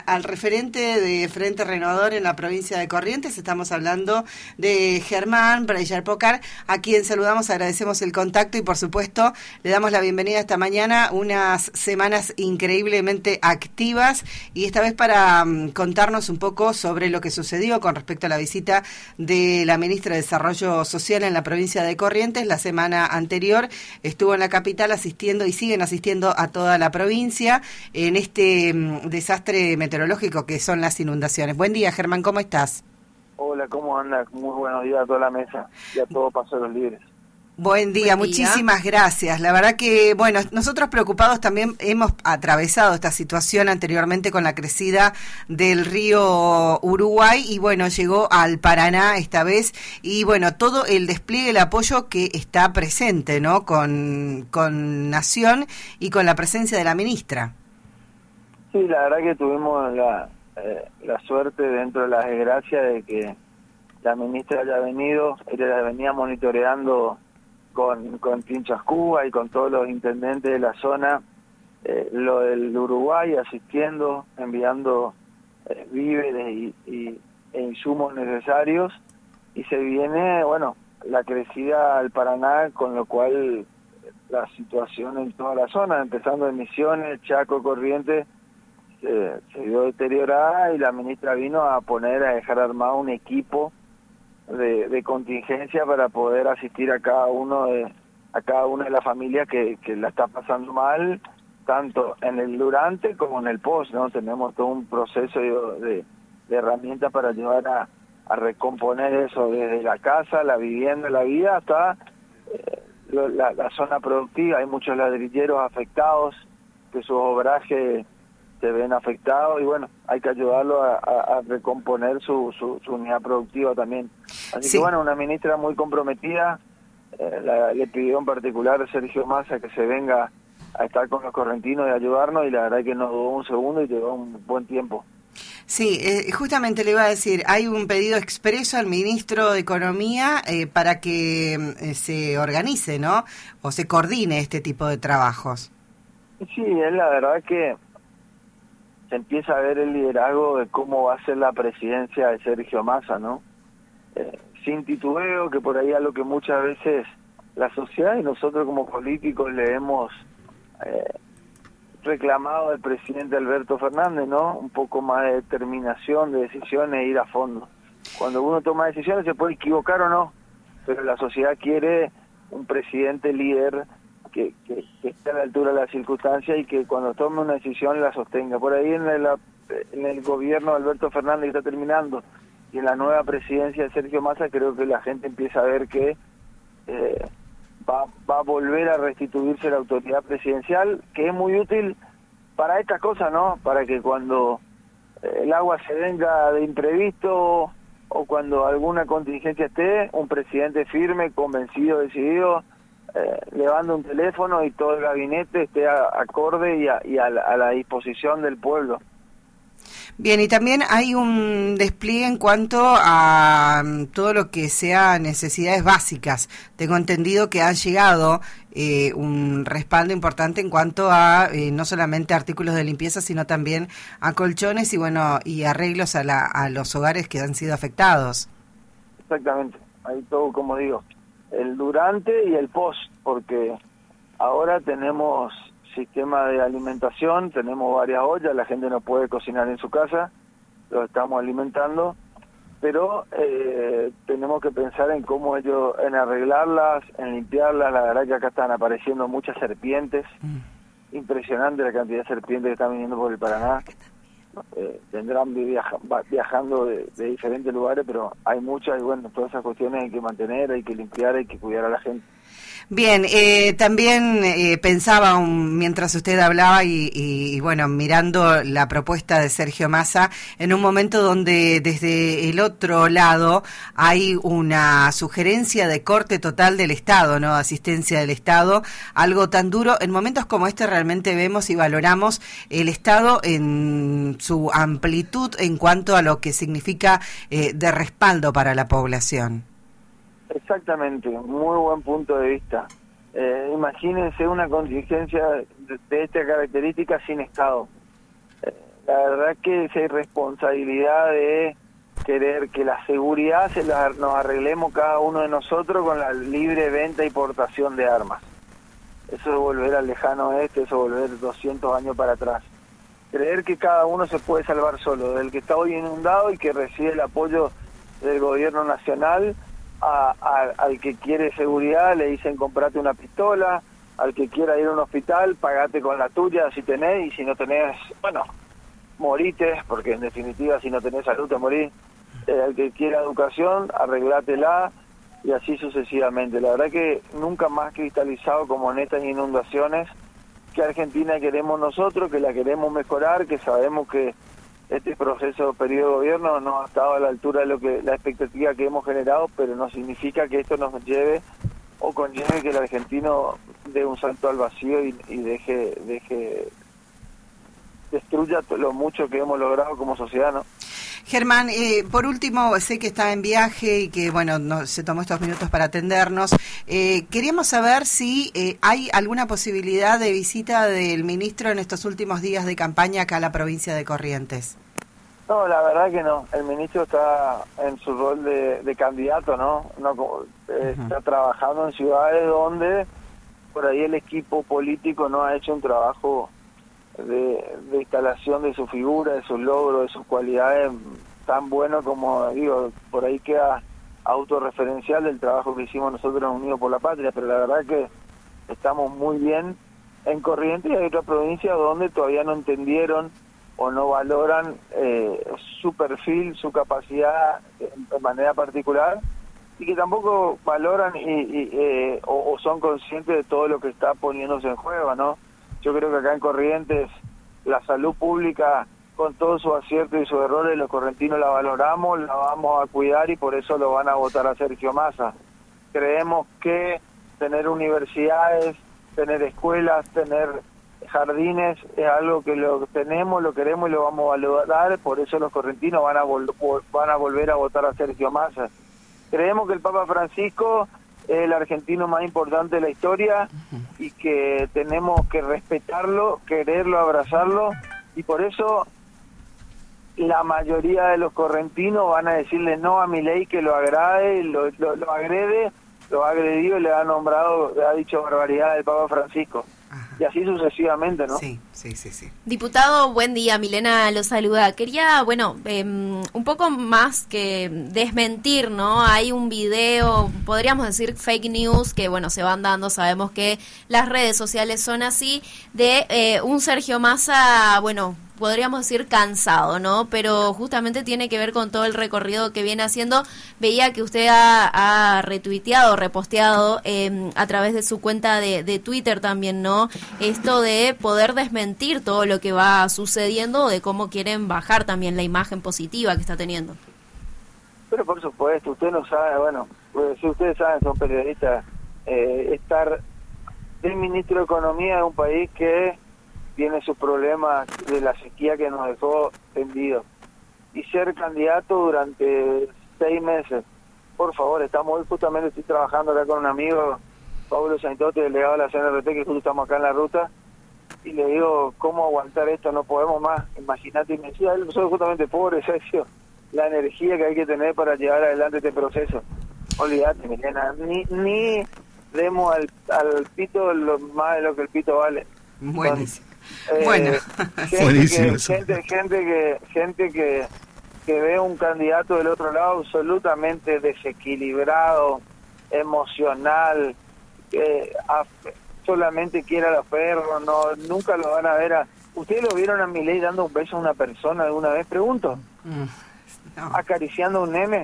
al referente de Frente Renovador en la provincia de Corrientes. Estamos hablando de Germán Breyer Pocar, a quien saludamos, agradecemos el contacto y por supuesto le damos la bienvenida esta mañana, unas semanas increíblemente activas y esta vez para contarnos un poco sobre lo que sucedió con respecto a la visita de la ministra de Desarrollo Social en la provincia de Corrientes. La semana anterior estuvo en la capital asistiendo y siguen asistiendo a toda la provincia en este desastre meteorológico que son las inundaciones. Buen día, Germán, ¿cómo estás? Hola, ¿cómo andas? Muy buenos días a toda la mesa y a todo Paso de los Libres. Buen día, muchísimas gracias. La verdad que, bueno, nosotros preocupados también hemos atravesado esta situación anteriormente con la crecida del río Uruguay y, bueno, llegó al Paraná esta vez y, bueno, todo el despliegue, el apoyo que está presente, ¿no?, con Nación y con la presencia de la ministra. Sí, la verdad que tuvimos la suerte dentro de las desgracias de que la ministra haya venido, ella la venía monitoreando con Tinchascúa y con todos los intendentes de la zona, lo del Uruguay, asistiendo, enviando víveres e insumos necesarios, y se viene, bueno, la crecida al Paraná, con lo cual la situación en toda la zona, empezando en Misiones, Chaco, Corrientes, se vio deteriorada y la ministra vino a dejar armado un equipo de contingencia para poder asistir a cada una de las familias que la está pasando mal, tanto en el durante como en el post, ¿no? Tenemos todo un proceso de herramientas para ayudar a recomponer eso, desde la casa, la vivienda, la vida, hasta la zona productiva. Hay muchos ladrilleros afectados, que sus obrajes se ven afectados y bueno, hay que ayudarlo a recomponer su unidad productiva también. Así sí. Que bueno, una ministra muy comprometida, le pidió en particular a Sergio Massa que se venga a estar con los correntinos y ayudarnos, y la verdad que no dudó un segundo y llevó un buen tiempo. Sí, justamente le iba a decir, hay un pedido expreso al ministro de Economía para que se organice, ¿no?, o se coordine este tipo de trabajos. Sí, es la verdad que se empieza a ver el liderazgo de cómo va a ser la presidencia de Sergio Massa, ¿no? Sin titubeo, que por ahí a lo que muchas veces la sociedad y nosotros como políticos le hemos reclamado al presidente Alberto Fernández, ¿no? Un poco más de determinación, de decisiones, ir a fondo. Cuando uno toma decisiones se puede equivocar o no, pero la sociedad quiere un presidente líder que esté a la altura de las circunstancias y que cuando tome una decisión la sostenga. Por ahí en el gobierno de Alberto Fernández, que está terminando, y en la nueva presidencia de Sergio Massa, creo que la gente empieza a ver que va a volver a restituirse la autoridad presidencial, que es muy útil para estas cosas, ¿no? Para que cuando el agua se venga de imprevisto o cuando alguna contingencia esté, un presidente firme, convencido, decidido, levando un teléfono y todo el gabinete esté acorde y a la disposición del pueblo. Bien, y también hay un despliegue en cuanto a todo lo que sea necesidades básicas. Tengo entendido que han llegado un respaldo importante en cuanto a no solamente artículos de limpieza, sino también a colchones y bueno, y arreglos a los hogares que han sido afectados. Exactamente, ahí todo, como digo, el durante y el post, porque ahora tenemos sistema de alimentación, tenemos varias ollas, la gente no puede cocinar en su casa, lo estamos alimentando, pero tenemos que pensar en cómo en arreglarlas, en limpiarlas. La verdad que acá están apareciendo muchas serpientes, impresionante la cantidad de serpientes que están viniendo por el Paraná. Tendrán viajando de diferentes lugares, pero hay muchas y bueno, todas esas cuestiones hay que mantener, hay que limpiar, hay que cuidar a la gente. Bien, también pensaba mientras usted hablaba y bueno, mirando la propuesta de Sergio Massa, en un momento donde desde el otro lado hay una sugerencia de corte total del Estado, ¿no?, asistencia del Estado, algo tan duro. En momentos como este realmente vemos y valoramos el Estado en su amplitud en cuanto a lo que significa de respaldo para la población. Exactamente, muy buen punto de vista. Imagínense una contingencia de esta característica sin Estado. La verdad que esa irresponsabilidad de querer que la seguridad nos arreglemos cada uno de nosotros con la libre venta y portación de armas. Eso es volver al lejano oeste, eso es volver 200 años para atrás. Creer que cada uno se puede salvar solo, del que está hoy inundado y que recibe el apoyo del gobierno nacional, al que quiere seguridad le dicen comprate una pistola, al que quiera ir a un hospital, pagate con la tuya si tenés, y si no tenés, bueno, morite, porque en definitiva si no tenés salud te morís. Al que quiera educación, arreglátela, y así sucesivamente. La verdad que nunca más cristalizado como en estas inundaciones que Argentina queremos nosotros, que la queremos mejorar, que sabemos que este proceso periodo de gobierno no ha estado a la altura de lo que la expectativa que hemos generado, pero no significa que esto nos lleve o conlleve que el argentino dé un salto al vacío y destruya lo mucho que hemos logrado como sociedad, ¿no? Germán, por último, sé que está en viaje y que, bueno, se tomó estos minutos para atendernos. Queríamos saber si hay alguna posibilidad de visita del ministro en estos últimos días de campaña acá a la provincia de Corrientes. No, la verdad que no. El ministro está en su rol de candidato, ¿no? Está trabajando en ciudades donde por ahí el equipo político no ha hecho un trabajo de instalación de su figura, de sus logros, de sus cualidades tan bueno como, digo, por ahí queda autorreferencial del trabajo que hicimos nosotros en Unidos por la Patria, pero la verdad que estamos muy bien en Corrientes, y hay otras provincias donde todavía no entendieron o no valoran su perfil, su capacidad de manera particular, y que tampoco valoran o son conscientes de todo lo que está poniéndose en juego, ¿no? Yo creo que acá en Corrientes la salud pública, con todos sus aciertos y sus errores, los correntinos la valoramos, la vamos a cuidar, y por eso lo van a votar a Sergio Massa. Creemos que tener universidades, tener escuelas, tener jardines es algo que lo tenemos, lo queremos y lo vamos a valorar, por eso los correntinos van a volver a votar a Sergio Massa. Creemos que el Papa Francisco es el argentino más importante de la historia y que tenemos que respetarlo, quererlo, abrazarlo, y por eso la mayoría de los correntinos van a decirle no a Milei, que lo agrede, lo agrede, lo ha agredido y le ha nombrado, le ha dicho barbaridad del Papa Francisco. Ajá. Y así sucesivamente, ¿no? Sí. Diputado, buen día, Milena lo saluda. Quería, bueno, un poco más que desmentir, ¿no? Hay un video, podríamos decir fake news, que bueno, se van dando, sabemos que las redes sociales son así, de un Sergio Massa, bueno, podríamos decir cansado, ¿no? Pero justamente tiene que ver con todo el recorrido que viene haciendo. Veía que usted ha retuiteado, reposteado a través de su cuenta de Twitter también, ¿no? Esto de poder desmentir todo lo que va sucediendo, de cómo quieren bajar también la imagen positiva que está teniendo. Pero por supuesto, usted no sabe, bueno, pues, si ustedes saben, son periodistas, estar el ministro de Economía de un país que tiene sus problemas de la sequía que nos dejó tendidos, y ser candidato durante 6 meses. Por favor, hoy justamente estoy trabajando acá con un amigo, Pablo Saintote, delegado de la CNRT, que justo estamos acá en la ruta, y le digo, ¿cómo aguantar esto? No podemos más. Imagínate, y me decía, él soy justamente pobre, Sergio, la energía que hay que tener para llevar adelante este proceso. Olvídate, Milena, ni demos al pito más de lo que el pito vale. Buenísimo. Bueno, buenísimo. Gente que ve un candidato del otro lado absolutamente desequilibrado, emocional, que solamente quiere a los perros, nunca lo van a ver ¿Ustedes lo vieron a Milei dando un beso a una persona alguna vez? Pregunto. No. ¿Acariciando un nene?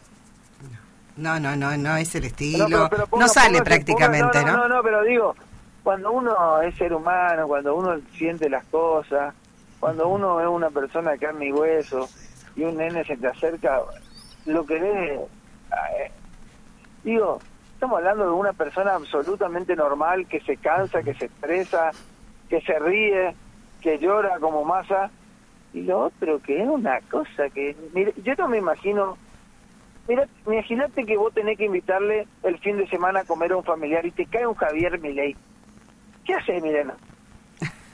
No es el estilo. Pero no sale prácticamente, ¿no? No, pero digo, cuando uno es ser humano, cuando uno siente las cosas, cuando uno es una persona de carne y hueso y un nene se te acerca, lo que ves, digo, estamos hablando de una persona absolutamente normal, que se cansa, que se estresa, que se ríe, que llora como Massa, y lo otro que es una cosa que, mire, yo no me imagino. Mira, imagínate que vos tenés que invitarle el fin de semana a comer a un familiar y te cae un Javier Milei. ¿Qué haces, Milena?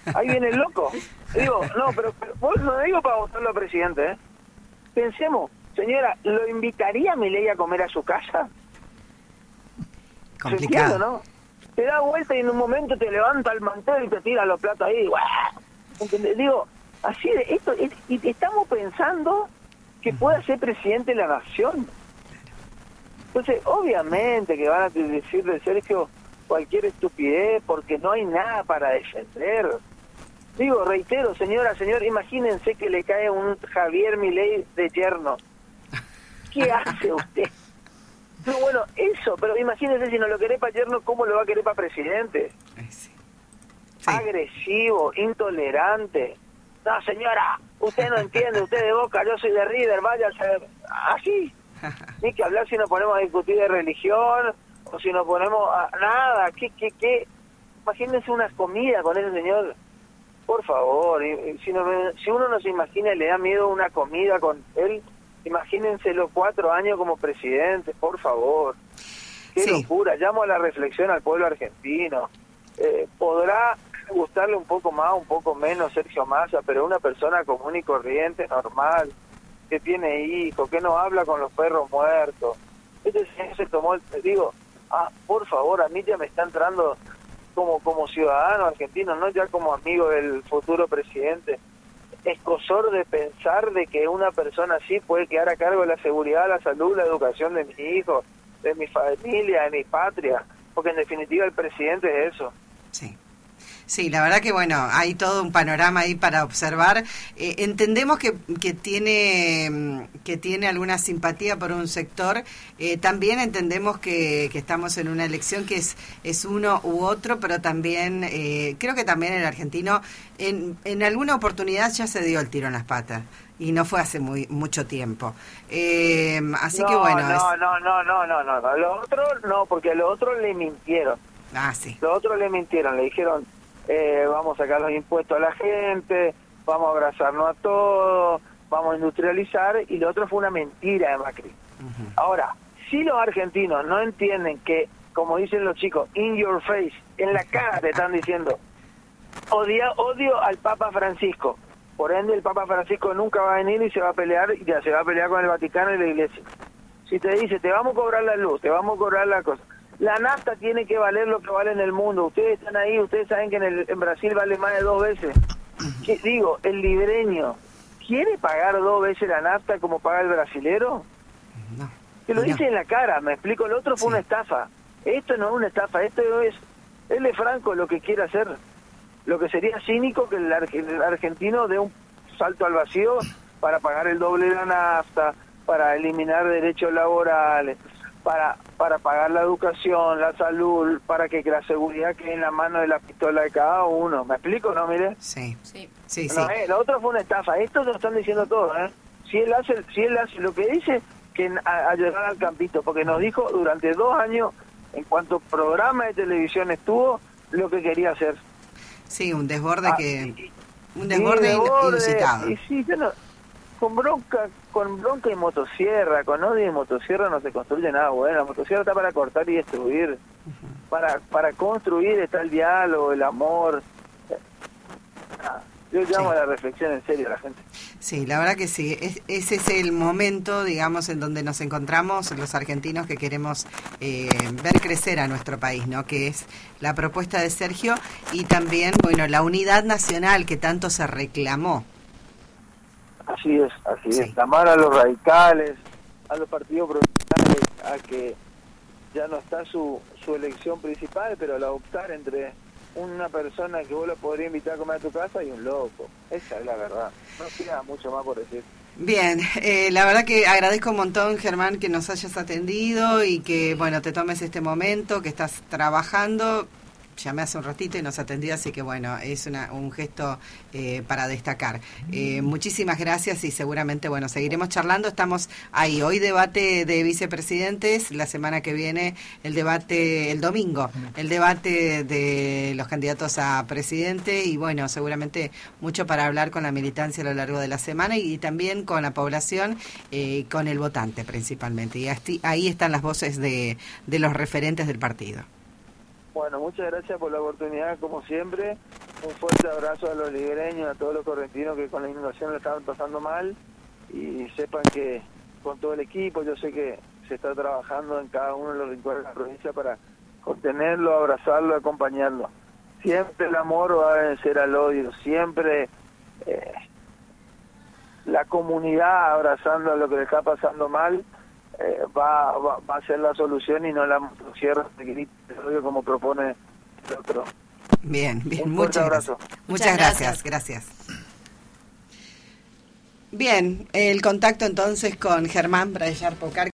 Ahí viene el loco. Digo, no, pero vos no digo para votarlo a presidente, ¿eh? Pensemos, señora, ¿lo invitaría Milei a comer a su casa? Complicado. Entiendo, ¿no? Te da vuelta y en un momento te levanta el mantel y te tira los platos ahí. ¿Entendés? Digo, así de esto, y estamos pensando que pueda ser presidente de la nación. Entonces, obviamente que van a decirle, Sergio, cualquier estupidez porque no hay nada para defender. Digo, reitero, señora, señor, imagínense que le cae un Javier Milei de yerno. ¿Qué hace usted? No, bueno, eso, pero imagínense si no lo querés para yerno, ¿cómo lo va a querer para presidente? Sí. Agresivo, intolerante. No, señora, usted no entiende, usted de Boca, yo soy de River, váyase. Así. Ni que hablar si nos ponemos a discutir de religión o si nos ponemos a nada. ¿Qué? Imagínense una comida con ese señor. Por favor, si uno no se imagina, le da miedo una comida con él, imagínense los 4 años como presidente, por favor. Qué locura. Llamo a la reflexión al pueblo argentino. Podrá gustarle un poco más, un poco menos Sergio Massa, pero una persona común y corriente, normal, que tiene hijos, que no habla con los perros muertos. Este señor se tomó por favor, a mí ya me está entrando como ciudadano argentino, no ya como amigo del futuro presidente, escozor de pensar de que una persona así puede quedar a cargo de la seguridad, la salud, la educación de mis hijos, de mi familia, de mi patria, porque en definitiva el presidente es eso. Sí, la verdad que bueno, hay todo un panorama ahí para observar. Entendemos que tiene alguna simpatía por un sector. También entendemos que estamos en una elección que es uno u otro, pero también creo que también el argentino en alguna oportunidad ya se dio el tiro en las patas. Y no fue hace mucho tiempo. Así que bueno. No. Lo otro no, porque a lo otro le mintieron. Sí. Los otros le mintieron, le dijeron, vamos a sacar los impuestos a la gente, vamos a abrazarnos a todos, vamos a industrializar, y lo otro fue una mentira de Macri. Ahora, si los argentinos no entienden que, como dicen los chicos, in your face, en la cara te están diciendo, odio al Papa Francisco, por ende el Papa Francisco nunca va a venir y se va a pelear con el Vaticano y la Iglesia. Si te dice, te vamos a cobrar la luz, te vamos a cobrar la cosa, la nafta tiene que valer lo que vale en el mundo. Ustedes están ahí, ustedes saben que en Brasil vale más de 2 veces. Digo, el libreño, ¿quiere pagar 2 veces la nafta como paga el brasilero? No. Que lo dice en la cara, me explico. El otro fue una estafa. Esto no es una estafa, esto es L. Franco lo que quiere hacer. Lo que sería cínico que el argentino dé un salto al vacío para pagar el doble de la nafta, para eliminar derechos laborales, para pagar la educación, la salud, para que la seguridad quede en la mano de la pistola de cada uno. ¿Me explico, no, mire? Sí. No, lo otro fue una estafa. Esto lo están diciendo todos, ¿eh? Si él hace lo que dice, que a llegar al campito, porque nos dijo durante 2 años, en cuanto programa de televisión estuvo, lo que quería hacer. Sí, un desborde inusitado. Y sí, con bronca y motosierra, con odio y motosierra no se construye nada bueno. La motosierra está para cortar y destruir. Para construir está el diálogo, el amor. Yo llamo a la reflexión en serio a la gente. Sí, la verdad que sí. Ese es el momento, digamos, en donde nos encontramos los argentinos que queremos ver crecer a nuestro país, ¿no? Que es la propuesta de Sergio y también, bueno, la unidad nacional que tanto se reclamó. Así es. Llamar a los radicales, a los partidos profesionales, a que ya no está su elección principal, pero al optar entre una persona que vos la podrías invitar a comer a tu casa y un loco. Esa es la verdad. No queda mucho más por decir. Bien, la verdad que agradezco un montón, Germán, que nos hayas atendido y que, bueno, te tomes este momento, que estás trabajando. Llamé hace un ratito y nos atendió, así que bueno, es un gesto para destacar. Muchísimas gracias y seguramente, bueno, seguiremos charlando. Estamos ahí. Hoy debate de vicepresidentes, la semana que viene el domingo, el debate de los candidatos a presidente y bueno, seguramente mucho para hablar con la militancia a lo largo de la semana y también con la población, con el votante principalmente. Y ahí están las voces de los referentes del partido. Bueno, muchas gracias por la oportunidad, como siempre. Un fuerte abrazo a los liguereños, a todos los correntinos que con la inundación le estaban pasando mal. Y sepan que con todo el equipo, yo sé que se está trabajando en cada uno de los rincones de la provincia para contenerlo, abrazarlo, acompañarlo. Siempre el amor va a vencer al odio, siempre la comunidad abrazando a lo que le está pasando mal va a ser la solución y no la motosierra de odio como propone el otro. Bien, Un muchas abrazo. gracias. Muchas gracias. Bien, el contacto entonces con Germán Braillar Pocar.